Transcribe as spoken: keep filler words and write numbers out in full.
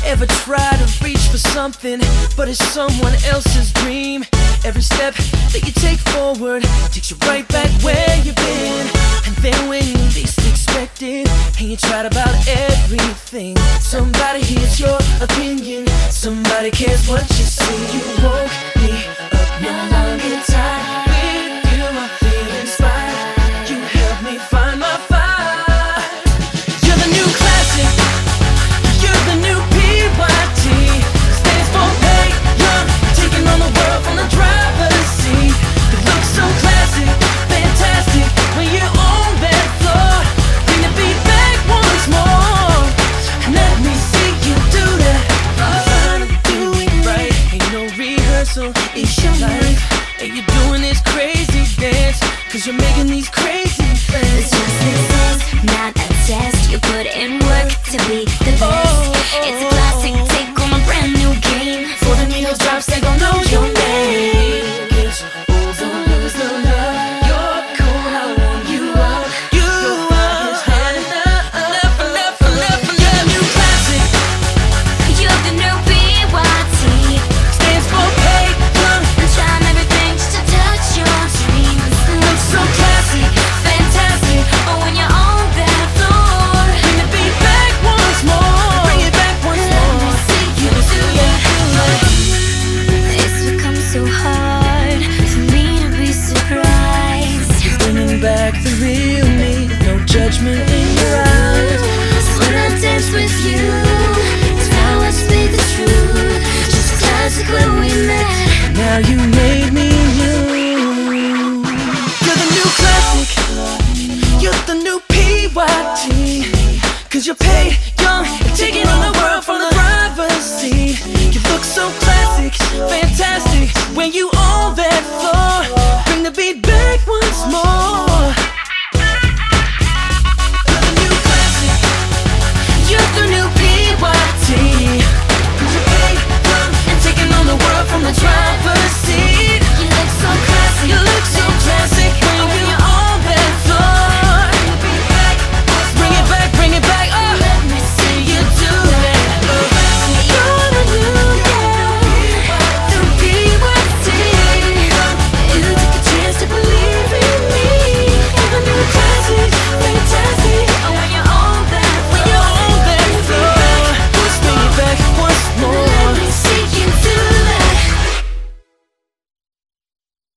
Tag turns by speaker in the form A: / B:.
A: Ever try to reach for something, but it's someone else's dream? Every step that you take forward takes you right back where you've been. And then when you least expect it, and you tried about everything, somebody hears your opinion, somebody cares what you say. You woke me up, no longer tired. With you I feel inspired. You help me find my fire. You're the new classic. You're the new P Y T. Stands for pay young, taking on the world from the driver's seat. You look so classic, fantastic when you own that floor. Bring the beat back once more. Let me see you do that. You're trying to do it right. Ain't no rehearsal, it's your life. And you're doing this crazy dance, cause you're making these crazy plans.
B: It's just success, not a test. You put in work to be the best. It's a classic take on a brand new game.
A: For the needles drops, they gon' know your name. Gets old, don't lose the love. You're cool, I want you up. You up, had enough, enough, enough, enough, enough. You're a new classic.
B: You're the new P Y T.
A: Stands for pay young.
B: I'm trying everything just to touch your dreams.
A: Looks so classic,
B: Fantastic, but when you're on that floor,
A: bring the beat back once more. Bring it back once
B: let me
A: more.
B: see you do that. It's become so hard for me to be surprised.
A: Bringing back the real me, no judgment in your eyes.
B: When I dance with you, it's how I speak the truth. Just classic when we met.
A: Now you made me new. You're the new classic. You're the new P Y T. Cause you're paid young, taking on the world from the driver's seat. You look so classic, fantastic when you own that floor.